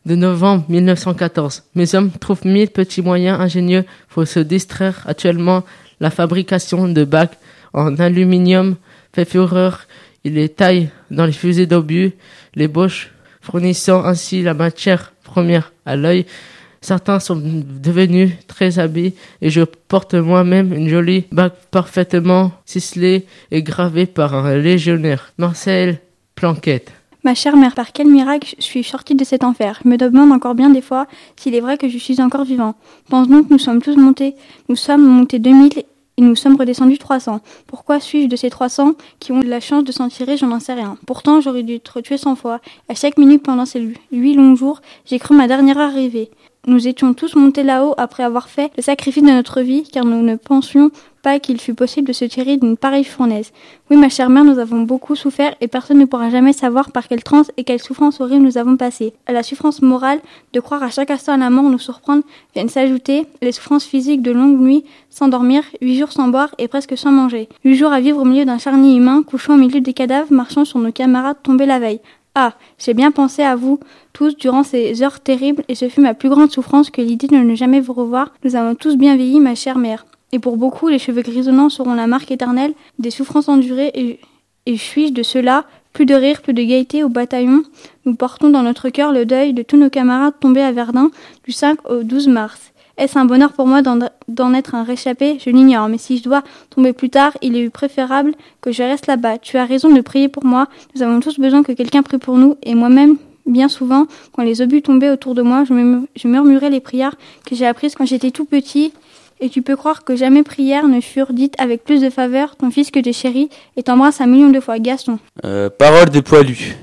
de novembre 1914. Mes hommes trouvent 1000 petits moyens ingénieux pour se distraire. Actuellement, la fabrication de bacs en aluminium fait fureur. Ils les taillent dans les fusées d'obus, les boches, fournissant ainsi la matière première à l'œil. Certains sont devenus très habiles et je porte moi-même une jolie bague parfaitement ciselée et gravée par un légionnaire, Marcel Planquette. Ma chère mère, par quel miracle suis-je sortie de cet enfer? Je me demande encore bien des fois s'il est vrai que je suis encore vivant. Pense donc que nous sommes montés 2000 et nous sommes redescendus 300. Pourquoi suis-je de ces 300 qui ont la chance de s'en tirer? Je n'en sais rien. Pourtant, j'aurais dû être tué 100 fois. À chaque minute pendant ces 8 longs jours, j'ai cru ma dernière heure arriver. Nous étions tous montés là-haut après avoir fait le sacrifice de notre vie, car nous ne pensions pas qu'il fût possible de se tirer d'une pareille fournaise. Oui, ma chère mère, nous avons beaucoup souffert et personne ne pourra jamais savoir par quelle transe et quelle souffrance horrible nous avons passé. À la souffrance morale de croire à chaque instant à la mort nous surprendre viennent s'ajouter les souffrances physiques de longues nuits sans dormir, 8 jours sans boire et presque sans manger. 8 jours à vivre au milieu d'un charnier humain, couchant au milieu des cadavres, marchant sur nos camarades tombés la veille. Ah, j'ai bien pensé à vous tous durant ces heures terribles et ce fut ma plus grande souffrance que l'idée de ne jamais vous revoir. Nous avons tous bien vieilli, ma chère mère. Et pour beaucoup, les cheveux grisonnants seront la marque éternelle des souffrances endurées et suis-je de cela, plus de rire, plus de gaieté au bataillon. Nous portons dans notre cœur le deuil de tous nos camarades tombés à Verdun du 5 au 12 mars. Est-ce un bonheur pour moi d'en être un réchappé? Je l'ignore, mais si je dois tomber plus tard, il est préférable que je reste là-bas. Tu as raison de prier pour moi. Nous avons tous besoin que quelqu'un prie pour nous, et moi-même, bien souvent, quand les obus tombaient autour de moi, je murmurais les prières que j'ai apprises quand j'étais tout petit. Et tu peux croire que jamais prières ne furent dites avec plus de faveur. Ton fils que j'ai chéri et t'embrasse 1 million de fois, Gaston. Parole de Poilu.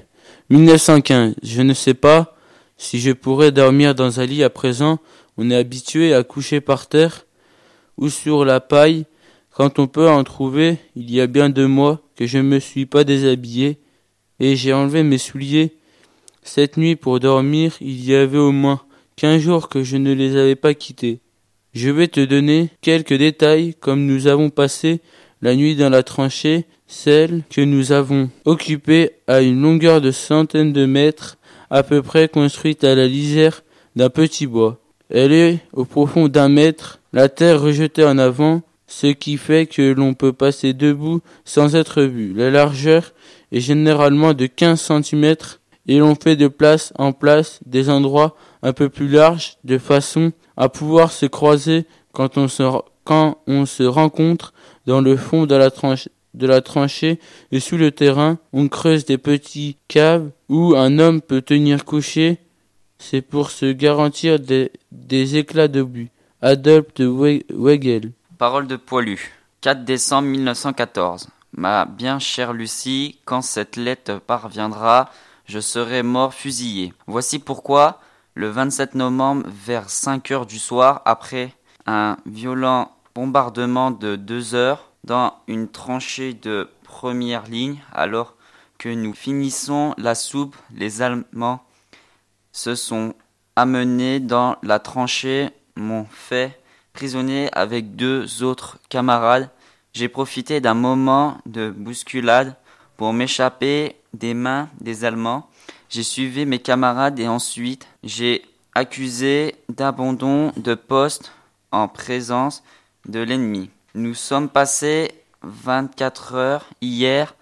1915. Je ne sais pas si je pourrais dormir dans un lit à présent. On est habitué à coucher par terre ou sur la paille quand on peut en trouver. Il y a bien 2 mois que je ne me suis pas déshabillé et j'ai enlevé mes souliers. Cette nuit pour dormir, il y avait au moins 15 jours que je ne les avais pas quittés. Je vais te donner quelques détails comme nous avons passé la nuit dans la tranchée, celle que nous avons occupée à une longueur de centaines de mètres, à peu près construite à la lisière d'un petit bois. Elle est au profond d'1 mètre, la terre rejetée en avant, ce qui fait que l'on peut passer debout sans être vu. La largeur est généralement de 15 cm et l'on fait de place en place des endroits un peu plus larges de façon à pouvoir se croiser quand on se rencontre dans le fond de la tranchée et sous le terrain. On creuse des petits caves où un homme peut tenir couché. C'est pour se garantir des éclats d'obus. Adolphe de Weigel. Parole de Poilu. 4 décembre 1914. Ma bien chère Lucie, quand cette lettre parviendra, je serai mort fusillé. Voici pourquoi, le 27 novembre, vers 5 heures du soir, après un violent bombardement de 2 heures, dans une tranchée de première ligne, alors que nous finissons la soupe, les Allemands se sont amenés dans la tranchée, m'ont fait prisonnier avec 2 autres camarades. J'ai profité d'un moment de bousculade pour m'échapper des mains des Allemands. J'ai suivi mes camarades et ensuite j'ai accusé d'abandon de poste en présence de l'ennemi. Nous sommes passés 24 heures hier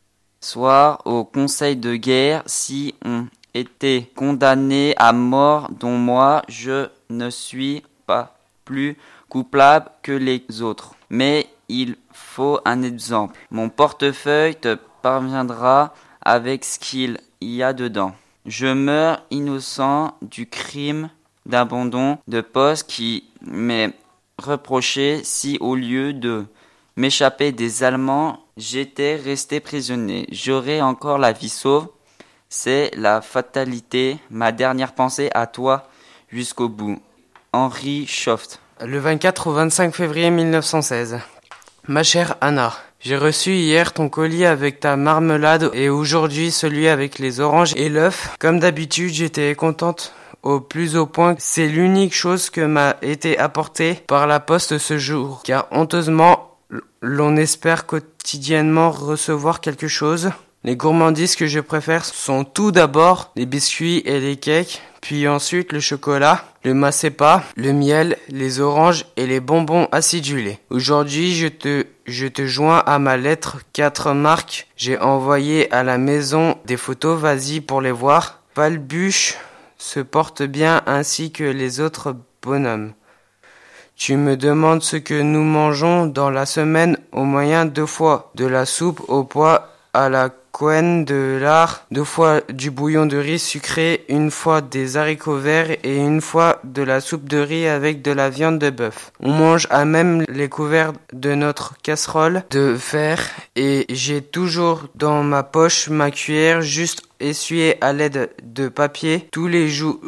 soir au conseil de guerre. Si on était condamné à mort, dont moi je ne suis pas plus coupable que les autres. Mais il faut un exemple. Mon portefeuille te parviendra avec ce qu'il y a dedans. Je meurs innocent du crime d'abandon de poste qui m'est reproché si au lieu de m'échapper des Allemands, j'étais resté prisonnier. J'aurais encore la vie sauve. C'est la fatalité, ma dernière pensée à toi jusqu'au bout. Henri Schoft. Le 24 au 25 février 1916. Ma chère Anna, j'ai reçu hier ton colis avec ta marmelade et aujourd'hui celui avec les oranges et l'œuf. Comme d'habitude, j'étais contente au plus haut point. C'est l'unique chose que m'a été apportée par la poste ce jour, car honteusement, l'on espère quotidiennement recevoir quelque chose. Les gourmandises que je préfère sont tout d'abord les biscuits et les cakes, puis ensuite le chocolat, le mazzepa, le miel, les oranges et les bonbons acidulés. Aujourd'hui, je te joins à ma lettre 4 marques. J'ai envoyé à la maison des photos, vas-y pour les voir. Palbuche se porte bien ainsi que les autres bonhommes. Tu me demandes ce que nous mangeons dans la semaine au moyen 2 fois de la soupe au pois à la coenne de lard, 2 fois du bouillon de riz sucré, 1 fois des haricots verts et 1 fois de la soupe de riz avec de la viande de bœuf. On mange à même les couverts de notre casserole de fer et j'ai toujours dans ma poche ma cuillère juste essuyée à l'aide de papier. Tous les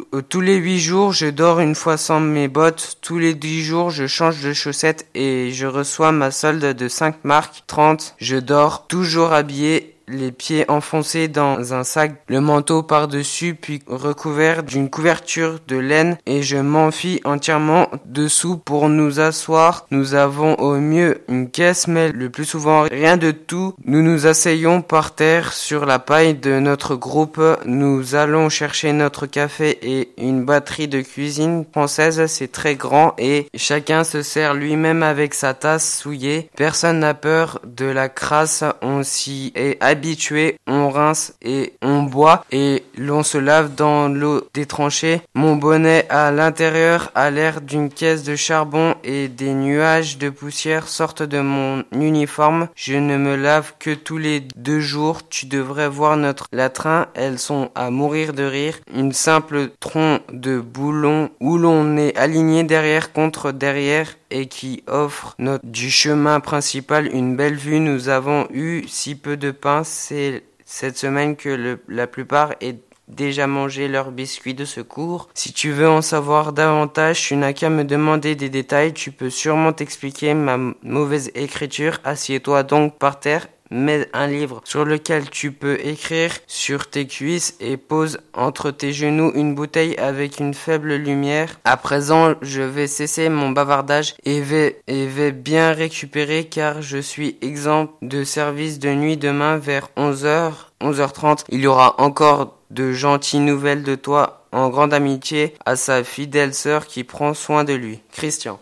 8 jours, je dors 1 fois sans mes bottes. Tous les 10 jours, je change de chaussettes et je reçois ma solde de 5 marques 30. Je dors toujours habillé, les pieds enfoncés dans un sac, le manteau par-dessus, puis recouvert d'une couverture de laine, et je m'enfuis entièrement dessous pour nous asseoir. Nous avons au mieux une caisse, mais le plus souvent rien de tout. Nous nous asseyons par terre sur la paille de notre groupe. Nous allons chercher notre café et une batterie de cuisine française. C'est très grand et chacun se sert lui-même avec sa tasse souillée. Personne n'a peur de la crasse, on s'y est habitué, on rince et on boit et l'on se lave dans l'eau des tranchées. Mon bonnet à l'intérieur a l'air d'une caisse de charbon et des nuages de poussière sortent de mon uniforme. Je ne me lave que tous les 2 jours. Tu devrais voir notre latrin, elles sont à mourir de rire. Une simple tronc de boulon où l'on est aligné derrière contre derrière et qui offre du chemin principal une belle vue. Nous avons eu si peu de pain cette semaine que la plupart aient déjà mangé leurs biscuits de secours. Si tu veux en savoir davantage, tu n'as qu'à me demander des détails. Tu peux sûrement t'expliquer ma mauvaise écriture. Assieds-toi donc par terre. Mets un livre sur lequel tu peux écrire sur tes cuisses et pose entre tes genoux une bouteille avec une faible lumière. À présent, je vais cesser mon bavardage et vais bien récupérer car je suis exempt de service de nuit demain vers 11h30. Il y aura encore de gentilles nouvelles de toi en grande amitié à sa fidèle sœur qui prend soin de lui. Christian.